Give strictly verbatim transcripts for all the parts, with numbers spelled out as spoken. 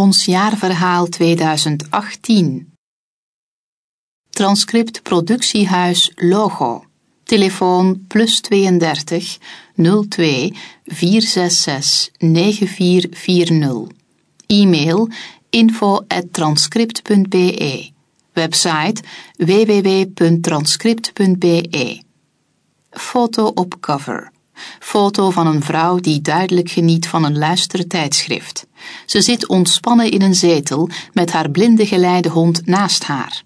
ons jaarverhaal tweeduizend achttien. Transcript Productiehuis Logo. Telefoon plus tweeëndertig nul twee vier zes zes negen vier vier nul. E-mail info at transcript punt b e. Website w w w punt transcript punt b e. Foto op cover. Foto van een vrouw die duidelijk geniet van een luistertijdschrift. Ze zit ontspannen in een zetel met haar blinde geleidehond naast haar.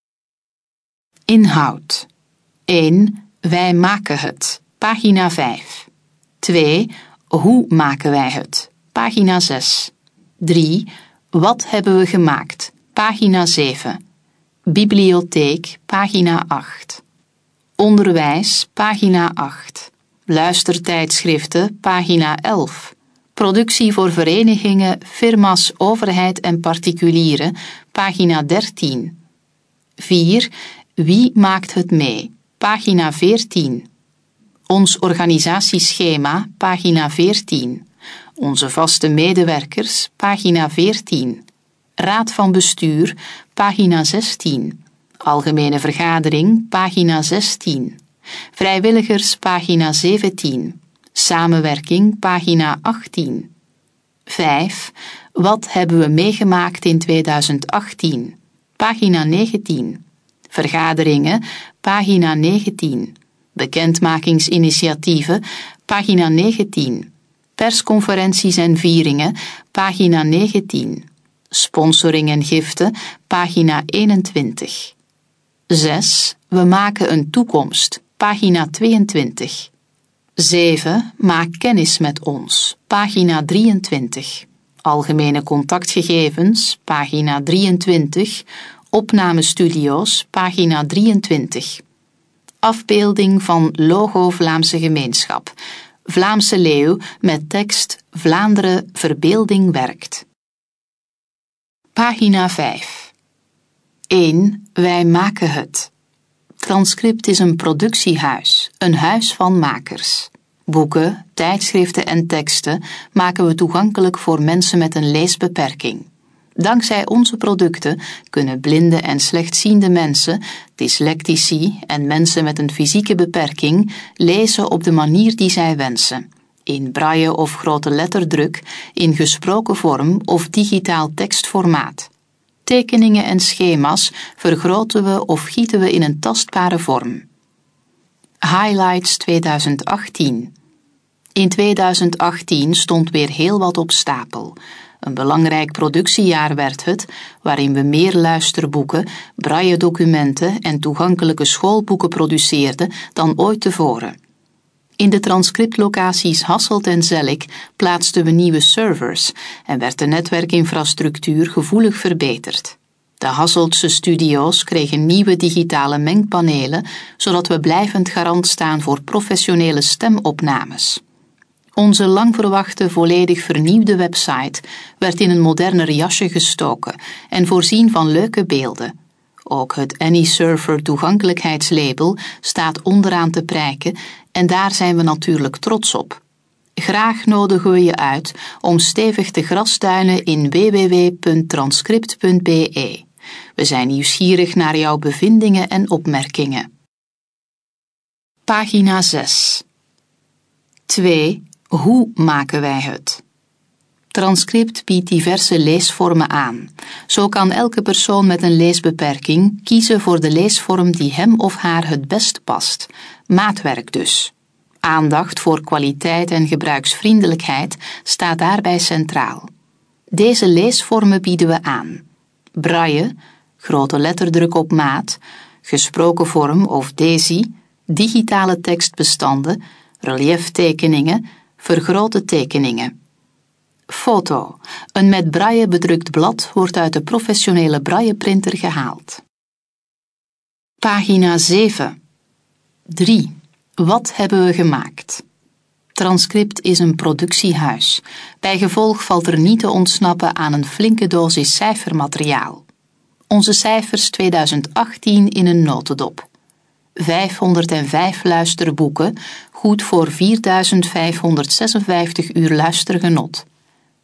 Inhoud. één. Wij maken het. Pagina vijf. twee. Hoe maken wij het? Pagina zes. drie. Wat hebben we gemaakt? Pagina zeven. Bibliotheek, pagina acht. Onderwijs, pagina acht. Luistertijdschriften, pagina elf. Productie voor verenigingen, firma's, overheid en particulieren, pagina dertien. vier. Wie maakt het mee? Pagina veertien. Ons organisatieschema, pagina veertien. Onze vaste medewerkers, pagina veertien. Raad van bestuur, pagina zestien. Algemene vergadering, pagina zestien. Vrijwilligers, pagina zeventien. Samenwerking, pagina achttien. vijf. Wat hebben we meegemaakt in tweeduizend achttien? Pagina negentien. Vergaderingen, pagina negentien. Bekendmakingsinitiatieven, pagina negentien. Persconferenties en vieringen, pagina negentien. Sponsoring en giften, pagina eenentwintig. zes. We maken een toekomst, pagina tweeëntwintig. zeven. Maak kennis met ons, pagina drieëntwintig. Algemene contactgegevens, pagina drieëntwintig. Opnamestudio's, pagina drieëntwintig. Afbeelding van logo Vlaamse gemeenschap. Vlaamse leeuw met tekst Vlaanderen verbeelding werkt. Pagina vijf. één. Wij maken het. Transcript is een productiehuis, een huis van makers. Boeken, tijdschriften en teksten maken we toegankelijk voor mensen met een leesbeperking. Dankzij onze producten kunnen blinde en slechtziende mensen, dyslectici en mensen met een fysieke beperking lezen op de manier die zij wensen. In braille of grote letterdruk, in gesproken vorm of digitaal tekstformaat. Tekeningen en schema's vergroten we of gieten we in een tastbare vorm. Highlights tweeduizend achttien. In tweeduizend achttien stond weer heel wat op stapel. Een belangrijk productiejaar werd het, waarin we meer luisterboeken, braille-documenten en toegankelijke schoolboeken produceerden dan ooit tevoren. In de transcriptlocaties Hasselt en Zellik plaatsten we nieuwe servers en werd de netwerkinfrastructuur gevoelig verbeterd. De Hasseltse studio's kregen nieuwe digitale mengpanelen, zodat we blijvend garant staan voor professionele stemopnames. Onze lang verwachte volledig vernieuwde website werd in een moderner jasje gestoken en voorzien van leuke beelden. Ook het AnyServer toegankelijkheidslabel staat onderaan te prijken en daar zijn we natuurlijk trots op. Graag nodigen we je uit om stevig te grasduinen in w w w punt transcript punt b e. We zijn nieuwsgierig naar jouw bevindingen en opmerkingen. Pagina zes. twee. Hoe maken wij het? Transcript biedt diverse leesvormen aan. Zo kan elke persoon met een leesbeperking kiezen voor de leesvorm die hem of haar het best past. Maatwerk dus. Aandacht voor kwaliteit en gebruiksvriendelijkheid staat daarbij centraal. Deze leesvormen bieden we aan. Braille, grote letterdruk op maat, gesproken vorm of desi, digitale tekstbestanden, relieftekeningen, vergrote tekeningen. Foto. Een met braille bedrukt blad wordt uit de professionele brailleprinter gehaald. Pagina zeven. drie. Wat hebben we gemaakt? Transcript is een productiehuis. Bijgevolg valt er niet te ontsnappen aan een flinke dosis cijfermateriaal. Onze cijfers tweeduizend achttien in een notendop. vijfhonderdvijf luisterboeken, goed voor vierduizend vijfhonderdzesenvijftig uur luistergenot.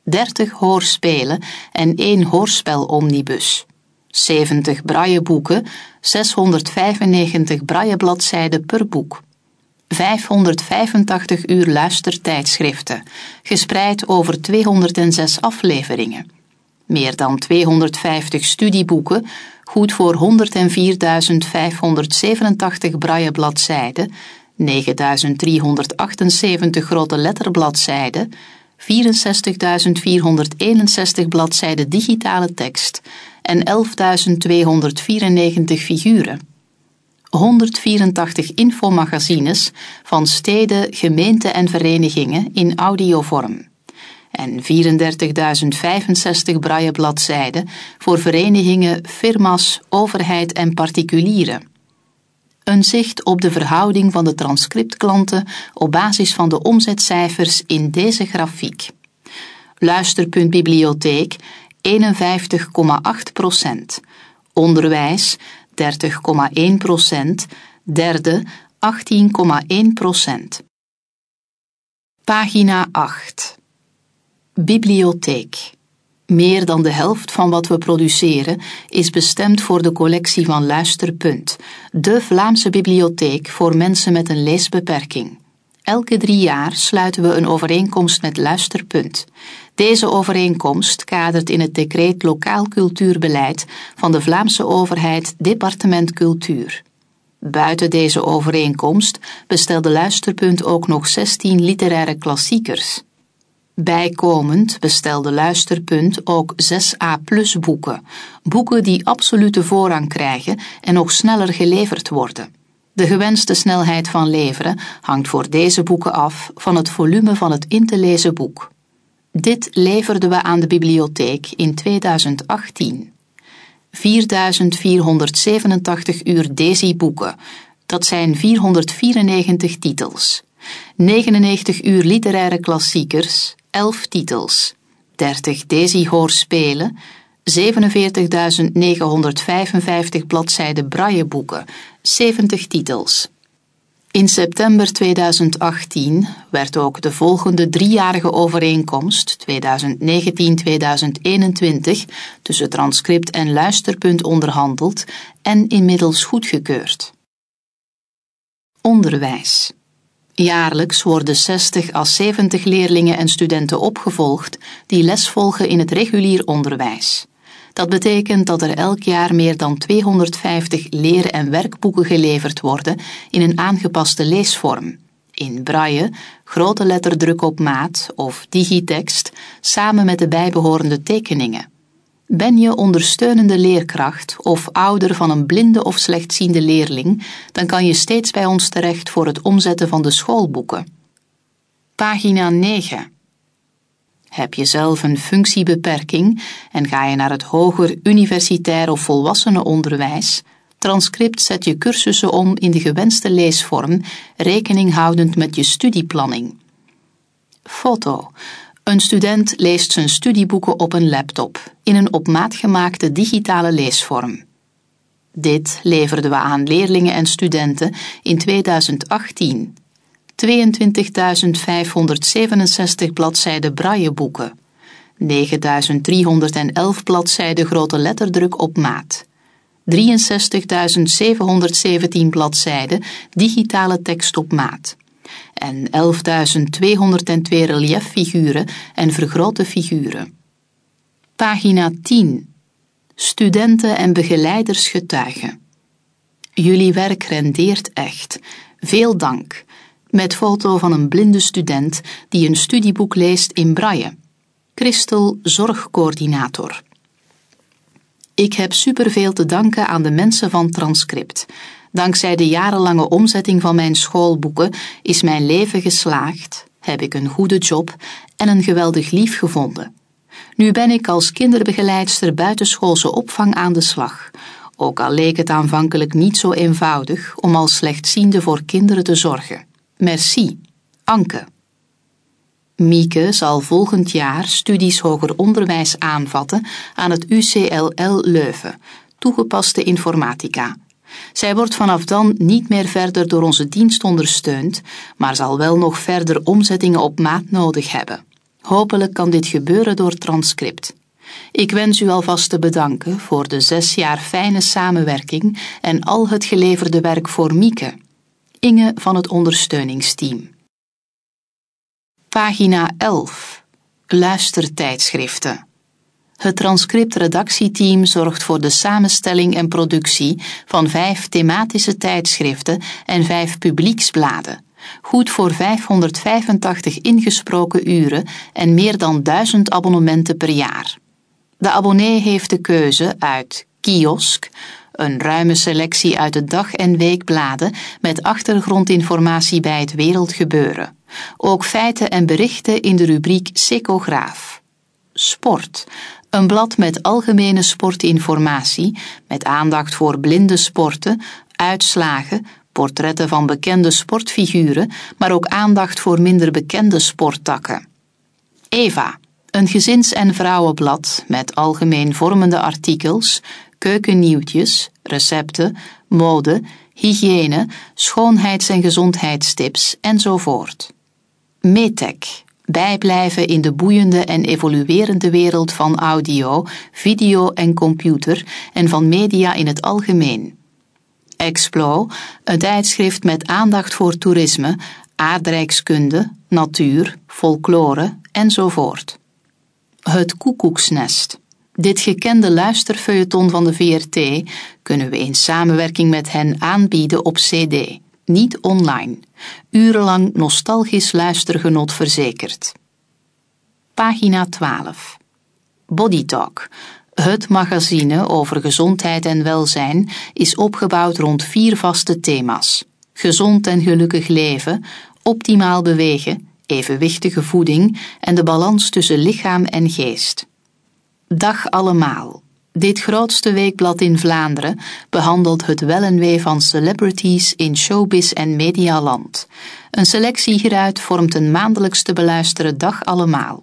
dertig hoorspelen en één hoorspelomnibus, zeventig brailleboeken, zeshonderdvijfennegentig braillebladzijden per boek, vijfhonderdvijfentachtig uur luistertijdschriften, gespreid over tweehonderdzes afleveringen, meer dan tweehonderdvijftig studieboeken, goed voor honderdvierduizend vijfhonderdzevenentachtig braillebladzijden, negenduizend driehonderdachtenzeventig grote letterbladzijden, vierenzestigduizend vierhonderdeenenzestig bladzijden digitale tekst en elfduizend tweehonderdvierennegentig figuren. honderdvierentachtig infomagazines van steden, gemeenten en verenigingen in audiovorm en vierendertigduizend vijfenzestig braillebladzijden voor verenigingen, firma's, overheid en particulieren. Een zicht op de verhouding van de transcriptklanten op basis van de omzetcijfers in deze grafiek. Luisterpunt Bibliotheek eenenvijftig komma acht procent, onderwijs dertig komma één procent, derde achttien komma één procent. Pagina acht. Bibliotheek. Meer dan de helft van wat we produceren is bestemd voor de collectie van Luisterpunt, de Vlaamse bibliotheek voor mensen met een leesbeperking. Elke drie jaar sluiten we een overeenkomst met Luisterpunt. Deze overeenkomst kadert in het decreet Lokaal Cultuurbeleid van de Vlaamse overheid Departement Cultuur. Buiten deze overeenkomst bestelde Luisterpunt ook nog zestien literaire klassiekers. Bijkomend bestelde Luisterpunt ook zes A plus boeken, boeken die absolute voorrang krijgen en nog sneller geleverd worden. De gewenste snelheid van leveren hangt voor deze boeken af van het volume van het in te lezen boek. Dit leverden we aan de bibliotheek in tweeduizend achttien. vierduizend vierhonderdzevenentachtig uur Desi-boeken, dat zijn vierhonderdvierennegentig titels. negenennegentig uur literaire klassiekers, elf titels. dertig Desi-hoorspelen, zevenenveertigduizend negenhonderdvijfenvijftig bladzijden brailleboeken, zeventig titels. In september tweeduizend achttien werd ook de volgende driejarige overeenkomst tweeduizend negentien tot tweeduizend eenentwintig tussen Transcript en Luisterpunt onderhandeld en inmiddels goedgekeurd. Onderwijs. Jaarlijks worden zestig à zeventig leerlingen en studenten opgevolgd die les volgen in het regulier onderwijs. Dat betekent dat er elk jaar meer dan tweehonderdvijftig leer- en werkboeken geleverd worden in een aangepaste leesvorm, in braille, grote letterdruk op maat of digitext, samen met de bijbehorende tekeningen. Ben je ondersteunende leerkracht of ouder van een blinde of slechtziende leerling, dan kan je steeds bij ons terecht voor het omzetten van de schoolboeken. Pagina negen. Heb je zelf een functiebeperking en ga je naar het hoger, universitair of volwassenenonderwijs? Transcript zet je cursussen om in de gewenste leesvorm, rekening houdend met je studieplanning. Foto. Een student leest zijn studieboeken op een laptop, in een op maat gemaakte digitale leesvorm. Dit leverden we aan leerlingen en studenten in tweeduizend achttien. tweeëntwintigduizend vijfhonderdzevenenzestig bladzijden brailleboeken, negenduizend driehonderdelf bladzijden grote letterdruk op maat, drieënzestigduizend zevenhonderdzeventien bladzijden digitale tekst op maat en elfduizend tweehonderdtwee reliëffiguren en vergrote figuren. Pagina tien. Studenten en begeleiders getuigen. Jullie werk rendeert echt. Veel dank. Met foto van een blinde student die een studieboek leest in braille. Christel, zorgcoördinator. Ik heb superveel te danken aan de mensen van Transcript. Dankzij de jarenlange omzetting van mijn schoolboeken is mijn leven geslaagd, heb ik een goede job en een geweldig lief gevonden. Nu ben ik als kinderbegeleidster buitenschoolse opvang aan de slag, ook al leek het aanvankelijk niet zo eenvoudig om als slechtziende voor kinderen te zorgen. Merci, Anke. Mieke zal volgend jaar studies hoger onderwijs aanvatten aan het U C L L Leuven, toegepaste informatica. Zij wordt vanaf dan niet meer verder door onze dienst ondersteund, maar zal wel nog verder omzettingen op maat nodig hebben. Hopelijk kan dit gebeuren door Transcript. Ik wens u alvast te bedanken voor de zes jaar fijne samenwerking en al het geleverde werk voor Mieke. Inge van het ondersteuningsteam. Pagina elf. Luistertijdschriften. Het Transcript-redactieteam zorgt voor de samenstelling en productie van vijf thematische tijdschriften en vijf publieksbladen. Goed voor vijfhonderdvijfentachtig ingesproken uren en meer dan duizend abonnementen per jaar. De abonnee heeft de keuze uit Kiosk, een ruime selectie uit de dag- en weekbladen met achtergrondinformatie bij het wereldgebeuren. Ook feiten en berichten in de rubriek Secograaf. Sport, een blad met algemene sportinformatie, met aandacht voor blinde sporten, uitslagen, portretten van bekende sportfiguren, maar ook aandacht voor minder bekende sporttakken. Eva, een gezins- en vrouwenblad met algemeen vormende artikels, keukennieuwtjes, recepten, mode, hygiëne, schoonheids- en gezondheidstips enzovoort. Metec, bijblijven in de boeiende en evoluerende wereld van audio, video en computer en van media in het algemeen. Explo, een tijdschrift met aandacht voor toerisme, aardrijkskunde, natuur, folklore enzovoort. Het Koekoeksnest. Dit gekende luisterfeuilleton van de V R T kunnen we in samenwerking met hen aanbieden op cd, niet online. Urenlang nostalgisch luistergenot verzekerd. Pagina twaalf. Body Talk. Het magazine over gezondheid en welzijn is opgebouwd rond vier vaste thema's. Gezond en gelukkig leven, optimaal bewegen, evenwichtige voeding en de balans tussen lichaam en geest. Dag allemaal. Dit grootste weekblad in Vlaanderen behandelt het wel en wee van celebrities in showbiz en medialand. Een selectie hieruit vormt een maandelijks te beluisteren Dag allemaal.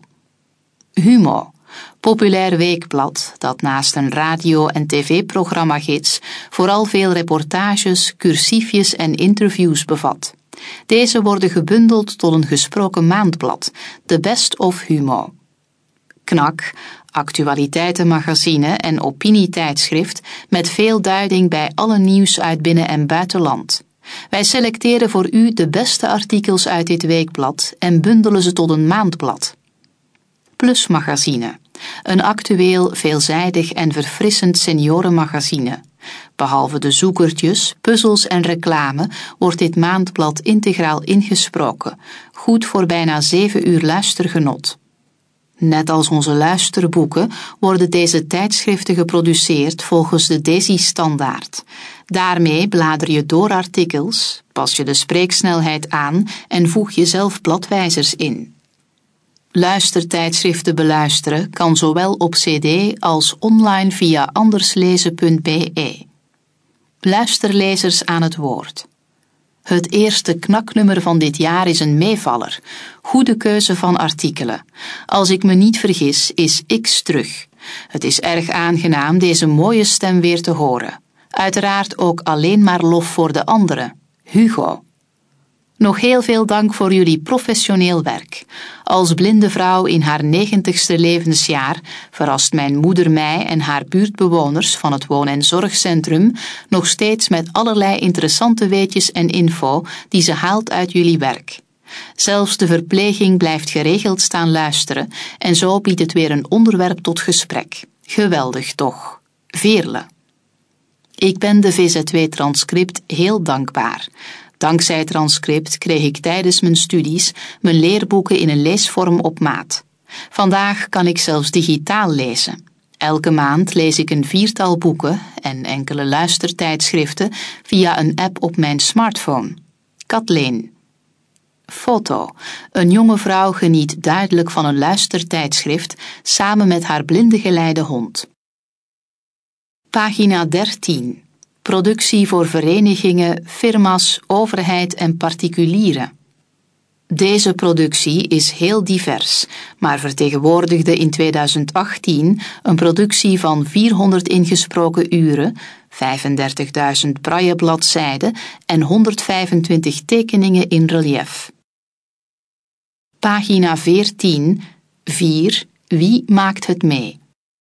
Humo. Populair weekblad dat naast een radio- en tv-programma-gids vooral veel reportages, cursiefjes en interviews bevat. Deze worden gebundeld tot een gesproken maandblad, de Best of Humo. Knak, actualiteitenmagazine en opinietijdschrift met veel duiding bij alle nieuws uit binnen- en buitenland. Wij selecteren voor u de beste artikels uit dit weekblad en bundelen ze tot een maandblad. Plus Magazine, een actueel, veelzijdig en verfrissend seniorenmagazine. Behalve de zoekertjes, puzzels en reclame wordt dit maandblad integraal ingesproken, goed voor bijna zeven uur luistergenot. Net als onze luisterboeken worden deze tijdschriften geproduceerd volgens de Desi-standaard. Daarmee blader je door artikels, pas je de spreeksnelheid aan en voeg je zelf bladwijzers in. Luistertijdschriften beluisteren kan zowel op cd als online via anderslezen punt be. Luisterlezers aan het woord. Het eerste knaknummer van dit jaar is een meevaller. Goede keuze van artikelen. Als ik me niet vergis, is X terug. Het is erg aangenaam deze mooie stem weer te horen. Uiteraard ook alleen maar lof voor de anderen. Hugo. Nog heel veel dank voor jullie professioneel werk. Als blinde vrouw in haar negentigste levensjaar verrast mijn moeder mij en haar buurtbewoners van het woon- en zorgcentrum nog steeds met allerlei interessante weetjes en info die ze haalt uit jullie werk. Zelfs de verpleging blijft geregeld staan luisteren en zo biedt het weer een onderwerp tot gesprek. Geweldig toch. Veerle. Ik ben de V Z W Transcript heel dankbaar. Dankzij Transcript kreeg ik tijdens mijn studies mijn leerboeken in een leesvorm op maat. Vandaag kan ik zelfs digitaal lezen. Elke maand lees ik een viertal boeken en enkele luistertijdschriften via een app op mijn smartphone. Kathleen. Foto. Een jonge vrouw geniet duidelijk van een luistertijdschrift samen met haar blindengeleide hond. Pagina dertien. Productie voor verenigingen, firma's, overheid en particulieren. Deze productie is heel divers, maar vertegenwoordigde in tweeduizend achttien een productie van vierhonderd ingesproken uren, vijfendertigduizend braillebladzijden en honderdvijfentwintig tekeningen in relief. Pagina veertien. vier. Wie maakt het mee?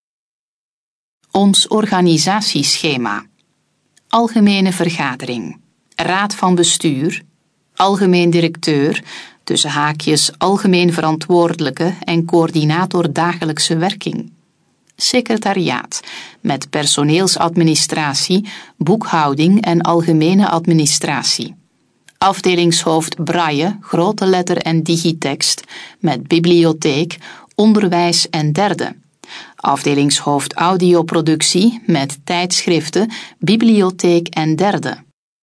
Ons organisatieschema. Algemene vergadering. Raad van bestuur. Algemeen directeur, tussen haakjes algemeen verantwoordelijke en coördinator dagelijkse werking. Secretariaat, met personeelsadministratie, boekhouding en algemene administratie. Afdelingshoofd braille, grote letter en digitext, met bibliotheek, onderwijs en derde. Afdelingshoofd audioproductie, met tijdschriften, bibliotheek en derde.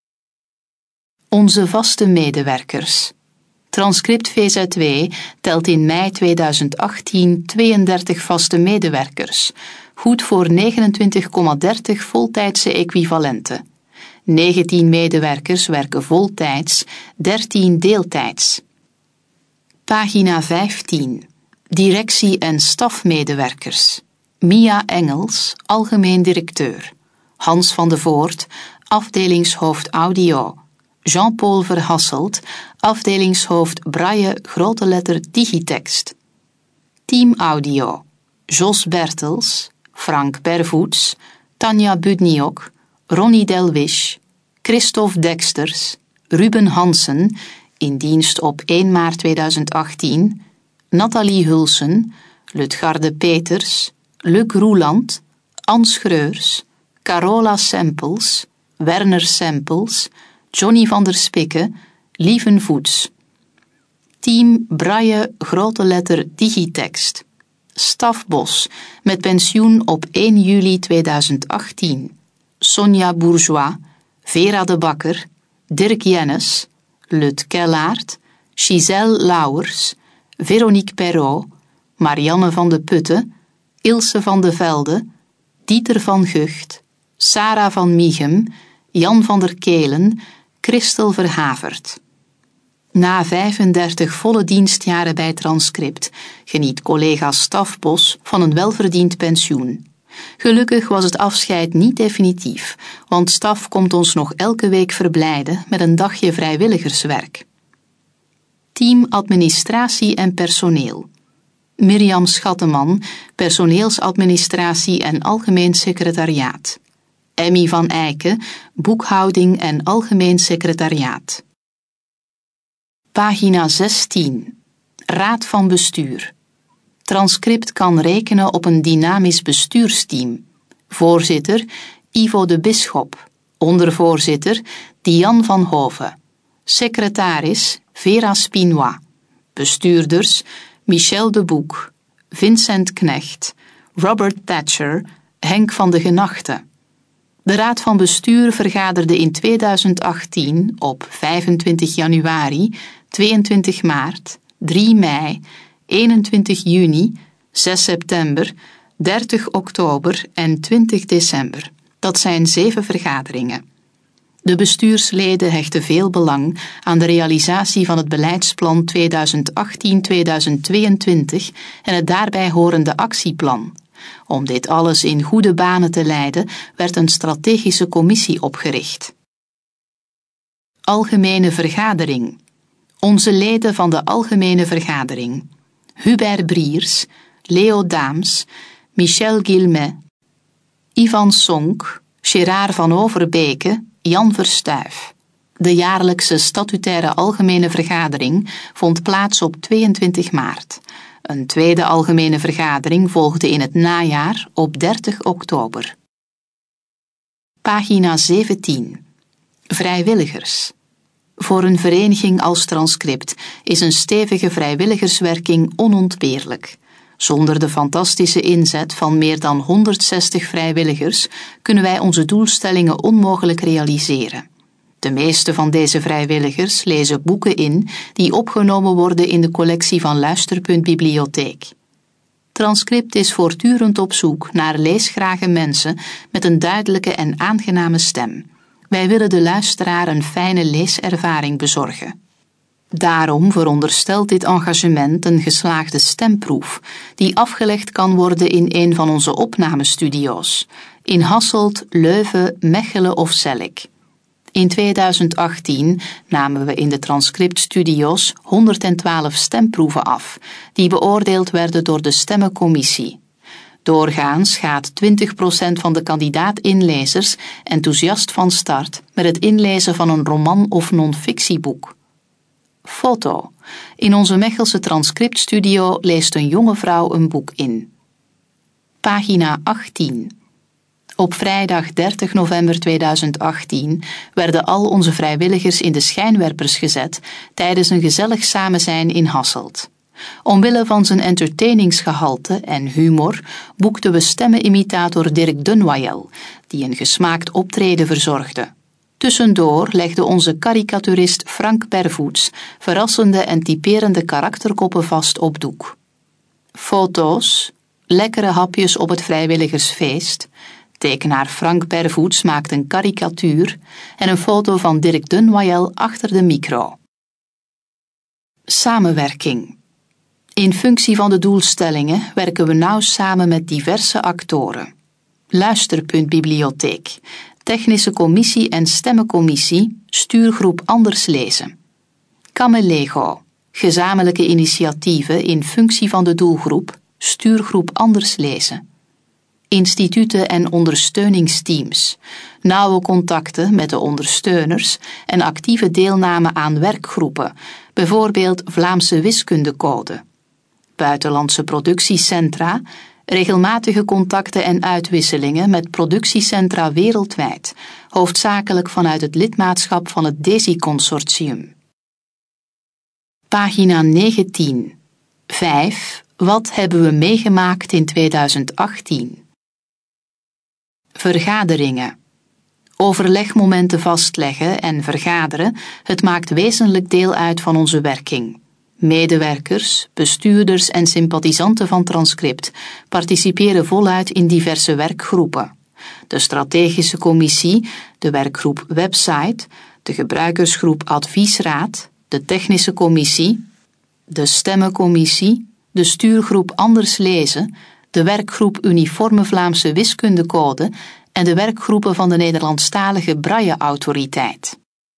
Onze vaste medewerkers. Transcript V Z W telt in mei tweeduizend achttien tweeëndertig vaste medewerkers, goed voor negenentwintig komma dertig voltijdse equivalenten. negentien medewerkers werken voltijds, dertien deeltijds. Pagina vijftien. Directie- en stafmedewerkers. Mia Engels, algemeen directeur. Hans van de Voort, afdelingshoofd audio. Jean-Paul Verhasselt, afdelingshoofd braille grote letter digitext. Team audio. Jos Bertels, Frank Bervoets, Tanja Budniok, Ronnie Delwisch, Christophe Deksters, Ruben Hansen, in dienst op één maart tweeduizend achttien, Nathalie Hulsen, Lutgarde Peters, Luc Roeland, Ans Schreurs, Carola Sempels, Werner Sempels, Johnny van der Spikke, Lieven Voets. Team braille grote letter digitext. Staf Bos, met pensioen op één juli tweeduizend achttien. Sonja Bourgeois, Vera de Bakker, Dirk Jennes, Lut Kellaert, Giselle Lauwers, Veronique Perrault, Marianne van de Putten, Ilse van de Velde, Dieter van Gucht, Sarah van Mieghem, Jan van der Kelen, Christel Verhavert. Na vijfendertig volle dienstjaren bij Transcript geniet collega Stafbos van een welverdiend pensioen. Gelukkig was het afscheid niet definitief, want Staf komt ons nog elke week verblijden met een dagje vrijwilligerswerk. Team administratie en personeel. Mirjam Schatteman, personeelsadministratie en algemeen secretariaat. Emmy van Eycken, boekhouding en algemeen secretariaat. Pagina zestien. Raad van bestuur. Transcript kan rekenen op een dynamisch bestuursteam. Voorzitter Ivo de Bisschop. Ondervoorzitter Diane van Hoven. Secretaris Vera Spinois. Bestuurders Michel de Boek, Vincent Knecht, Robert Thatcher, Henk van de Genachte. De Raad van Bestuur vergaderde in tweeduizend achttien op vijfentwintig januari, tweeëntwintig maart, drie mei, eenentwintig juni, zes september, dertig oktober en twintig december. Dat zijn zeven vergaderingen. De bestuursleden hechten veel belang aan de realisatie van het beleidsplan tweeduizend achttien tweeduizend tweeëntwintig en het daarbij horende actieplan. Om dit alles in goede banen te leiden, werd een strategische commissie opgericht. Algemene vergadering. Onze leden van de Algemene Vergadering. Hubert Briers, Leo Daams, Michel Guilmet, Ivan Sonk, Gerard van Overbeke, Jan Verstuif. De jaarlijkse statutaire Algemene Vergadering vond plaats op tweeëntwintig maart. Een tweede Algemene Vergadering volgde in het najaar op dertig oktober. Pagina zeventien. Vrijwilligers. Voor een vereniging als Transcript is een stevige vrijwilligerswerking onontbeerlijk. Zonder de fantastische inzet van meer dan honderdzestig vrijwilligers kunnen wij onze doelstellingen onmogelijk realiseren. De meeste van deze vrijwilligers lezen boeken in die opgenomen worden in de collectie van Luisterpunt Bibliotheek. Transcript is voortdurend op zoek naar leesgrage mensen met een duidelijke en aangename stem. Wij willen de luisteraar een fijne leeservaring bezorgen. Daarom veronderstelt dit engagement een geslaagde stemproef, die afgelegd kan worden in een van onze opnamestudio's, in Hasselt, Leuven, Mechelen of Zellik. In tweeduizend achttien namen we in de transcriptstudio's honderdtwaalf stemproeven af, die beoordeeld werden door de stemmencommissie. Doorgaans gaat twintig procent van de kandidaat-inlezers enthousiast van start met het inlezen van een roman of non-fictieboek. Foto. In onze Mechelse transcriptstudio leest een jonge vrouw een boek in. Pagina achttien. Op vrijdag dertig november tweeduizend achttien werden al onze vrijwilligers in de schijnwerpers gezet tijdens een gezellig samenzijn in Hasselt. Omwille van zijn entertainingsgehalte en humor boekten we stemmenimitator Dirk Dunwayel, die een gesmaakt optreden verzorgde. Tussendoor legde onze karikaturist Frank Pervoets verrassende en typerende karakterkoppen vast op doek. Foto's, lekkere hapjes op het vrijwilligersfeest, tekenaar Frank Pervoets maakt een karikatuur en een foto van Dirk Dunwayel achter de micro. Samenwerking. In functie van de doelstellingen werken we nauw samen met diverse actoren. Luisterpunt Bibliotheek, Technische Commissie en Stemmencommissie, Stuurgroep Anders Lezen. Camelego, gezamenlijke initiatieven in functie van de doelgroep, Stuurgroep Anders Lezen. Instituten en ondersteuningsteams, nauwe contacten met de ondersteuners en actieve deelname aan werkgroepen, bijvoorbeeld Vlaamse Wiskundecode. Buitenlandse productiecentra, regelmatige contacten en uitwisselingen met productiecentra wereldwijd, hoofdzakelijk vanuit het lidmaatschap van het DESI-consortium. Pagina negentien. vijf. Wat hebben we meegemaakt in tweeduizend achttien? Vergaderingen. Overlegmomenten vastleggen en vergaderen, het maakt wezenlijk deel uit van onze werking. Medewerkers, bestuurders en sympathisanten van Transcript participeren voluit in diverse werkgroepen. De strategische commissie, de werkgroep website, de gebruikersgroep adviesraad, de technische commissie, de stemmencommissie, de stuurgroep Anders Lezen, de werkgroep Uniforme Vlaamse Wiskundecode en de werkgroepen van de Nederlandstalige Braille-autoriteit.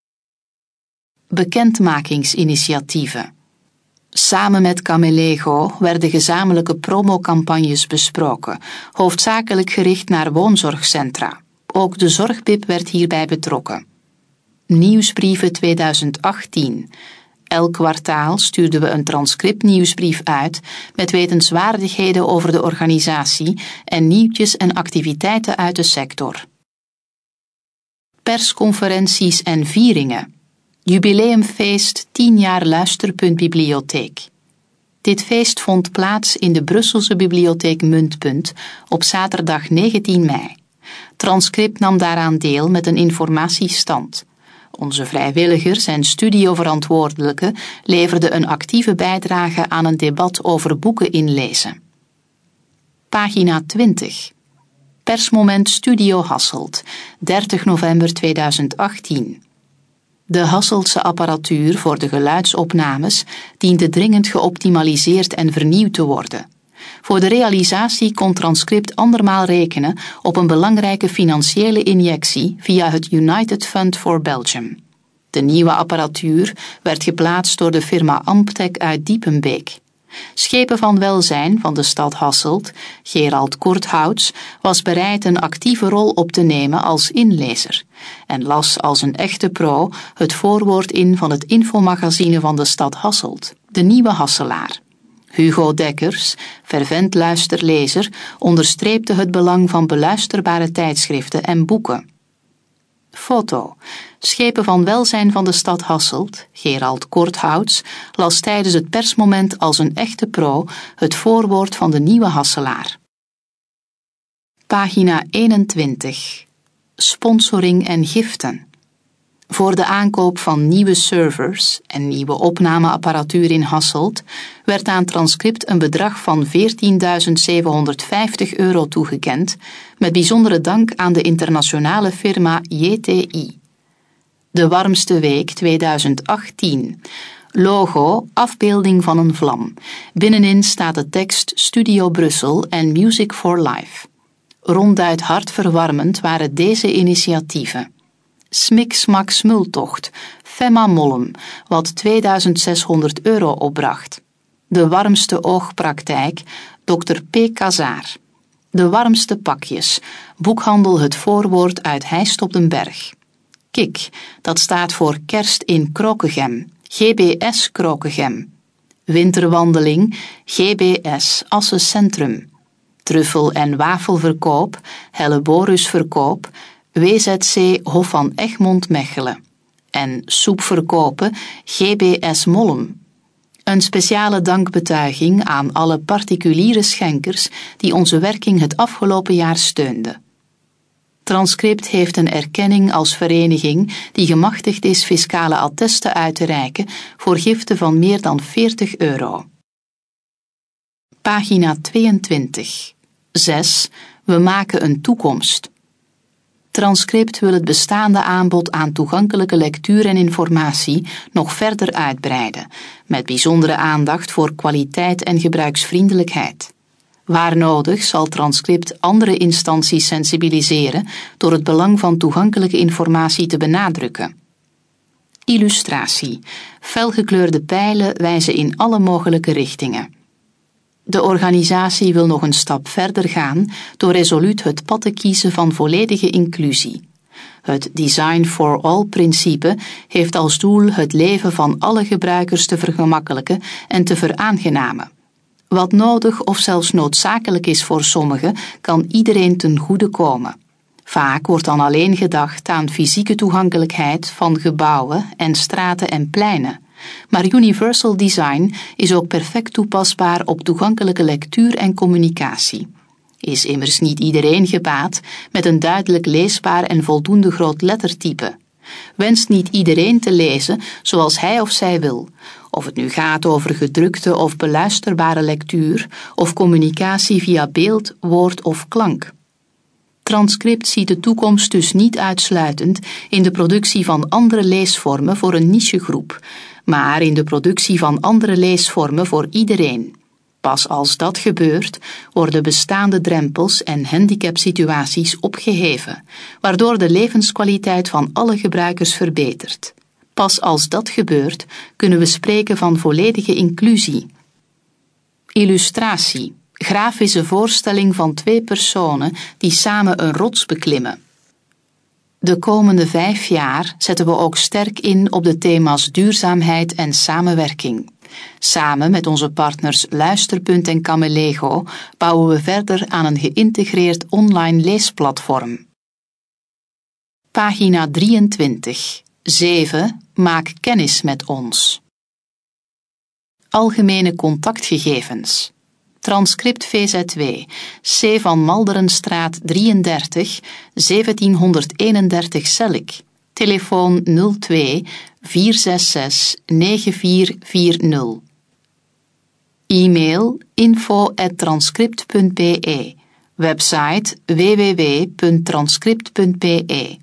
Bekendmakingsinitiatieven. Samen met Camelego werden gezamenlijke promocampagnes besproken, hoofdzakelijk gericht naar woonzorgcentra. Ook de Zorgbib werd hierbij betrokken. Nieuwsbrieven tweeduizend achttien. Elk kwartaal stuurden we een transcriptnieuwsbrief uit met wetenswaardigheden over de organisatie en nieuwtjes en activiteiten uit de sector. Persconferenties en vieringen. Jubileumfeest tien jaar Luisterpunt Bibliotheek. Dit feest vond plaats in de Brusselse bibliotheek Muntpunt op zaterdag negentien mei. Transcript nam daaraan deel met een informatiestand. Onze vrijwilligers en studioverantwoordelijken leverden een actieve bijdrage aan een debat over boeken inlezen. Pagina twintig. Persmoment Studio Hasselt, dertig november tweeduizend achttien. De Hasseltse apparatuur voor de geluidsopnames diende dringend geoptimaliseerd en vernieuwd te worden. Voor de realisatie kon Transcript andermaal rekenen op een belangrijke financiële injectie via het United Fund for Belgium. De nieuwe apparatuur werd geplaatst door de firma Amptec uit Diepenbeek. Schepen van Welzijn van de stad Hasselt, Gerald Korthouts, was bereid een actieve rol op te nemen als inlezer en las als een echte pro het voorwoord in van het infomagazine van de stad Hasselt, De Nieuwe Hasselaar. Hugo Dekkers, fervent luisterlezer, onderstreepte het belang van beluisterbare tijdschriften en boeken. Foto. Schepen van Welzijn van de stad Hasselt, Gerald Korthouts, las tijdens het persmoment als een echte pro het voorwoord van De Nieuwe Hasselaar. Pagina eenentwintig. Sponsoring en giften. Voor de aankoop van nieuwe servers en nieuwe opnameapparatuur in Hasselt werd aan Transcript een bedrag van veertienduizend zevenhonderdvijftig euro toegekend, met bijzondere dank aan de internationale firma J T I. De warmste week tweeduizend achttien. Logo, afbeelding van een vlam. Binnenin staat de tekst Studio Brussel en Music for Life. Ronduit hartverwarmend waren deze initiatieven. Smik Smak Smultocht, Femma Mollem, wat tweeduizend zeshonderd euro opbracht. De warmste oogpraktijk, dokter P. Kazaar. De warmste pakjes, boekhandel Het Voorwoord uit Heist op den Berg. Kik, dat staat voor Kerst in Krokegem, G B S Krokegem. Winterwandeling, G B S Asse Centrum. Truffel- en wafelverkoop, Helleborusverkoop, W Z C Hof van Egmond Mechelen. En soep verkopen, G B S Mollem. Een speciale dankbetuiging aan alle particuliere schenkers die onze werking het afgelopen jaar steunden. Transcript heeft een erkenning als vereniging die gemachtigd is fiscale attesten uit te reiken voor giften van meer dan veertig euro. Pagina tweeëntwintig. zes. We maken een toekomst. Transcript wil het bestaande aanbod aan toegankelijke lectuur en informatie nog verder uitbreiden, met bijzondere aandacht voor kwaliteit en gebruiksvriendelijkheid. Waar nodig zal Transcript andere instanties sensibiliseren door het belang van toegankelijke informatie te benadrukken. Illustratie. Felgekleurde pijlen wijzen in alle mogelijke richtingen. De organisatie wil nog een stap verder gaan door resoluut het pad te kiezen van volledige inclusie. Het Design for All-principe heeft als doel het leven van alle gebruikers te vergemakkelijken en te veraangenamen. Wat nodig of zelfs noodzakelijk is voor sommigen, kan iedereen ten goede komen. Vaak wordt dan alleen gedacht aan fysieke toegankelijkheid van gebouwen en straten en pleinen. Maar universal design is ook perfect toepasbaar op toegankelijke lectuur en communicatie. Is immers niet iedereen gebaat met een duidelijk leesbaar en voldoende groot lettertype? Wenst niet iedereen te lezen zoals hij of zij wil? Of het nu gaat over gedrukte of beluisterbare lectuur of communicatie via beeld, woord of klank. Transcript ziet de toekomst dus niet uitsluitend in de productie van andere leesvormen voor een nichegroep, maar in de productie van andere leesvormen voor iedereen. Pas als dat gebeurt, worden bestaande drempels en handicapsituaties opgeheven, waardoor de levenskwaliteit van alle gebruikers verbetert. Pas als dat gebeurt, kunnen we spreken van volledige inclusie. Illustratie. Grafische voorstelling van twee personen die samen een rots beklimmen. De komende vijf jaar zetten we ook sterk in op de thema's duurzaamheid en samenwerking. Samen met onze partners Luisterpunt en Camelego bouwen we verder aan een geïntegreerd online leesplatform. Pagina drieëntwintig. zeven. Maak kennis met ons. Algemene contactgegevens. Transcript V Z W, C. van Malderenstraat drieëndertig, zeventienhonderdeenendertig Zellik. Telefoon nul twee vier zes zes negen vier vier nul. E-mail info at transcript punt b e. Website w w w punt transcript punt b e.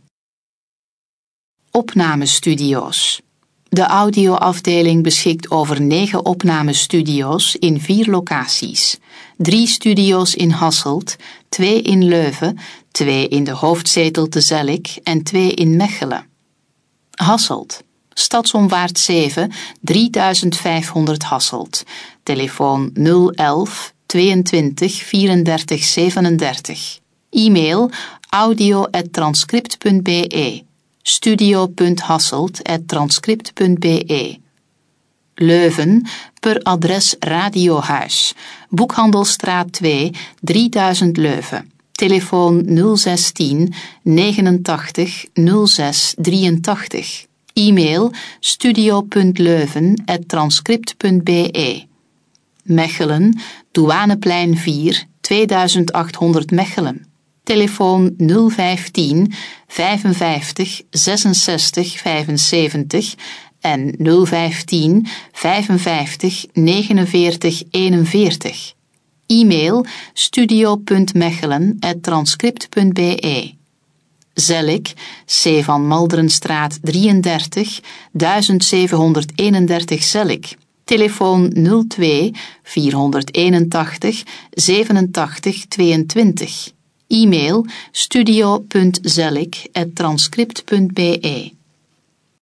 Opnamestudio's. De audioafdeling beschikt over negen opnamestudio's in vier locaties. Drie studio's in Hasselt, twee in Leuven, twee in de hoofdzetel te Zellik en twee in Mechelen. Hasselt. Stadsomwaard zeven, drieduizend vijfhonderd Hasselt. Telefoon nul elf tweeëntwintig vierendertig zevenendertig. E-mail audio at transcript punt b e. studio punt hasselt at transcript punt b e. Leuven, per adres Radiohuis, Boekhandelstraat twee, drieduizend Leuven. Telefoon nul zestien negenentachtig nul zes drieëntachtig. E-mail studio punt leuven at transcript punt b e. Mechelen, Douaneplein vier, tweeduizend achthonderd Mechelen. Telefoon nul vijftien vijfenvijftig zesenzestig vijfenzeventig en nul vijftien vijfenvijftig negenenveertig eenenveertig. E-mail studio punt mechelen at transcript punt b e. Zellik, C. van Malderenstraat drieëndertig, duizendzevenhonderdeenendertig Zellik. Telefoon nul twee vierhonderdeenentachtig zevenentachtig tweeëntwintig. E-mail studio punt zellik apenstaartje transcript punt be.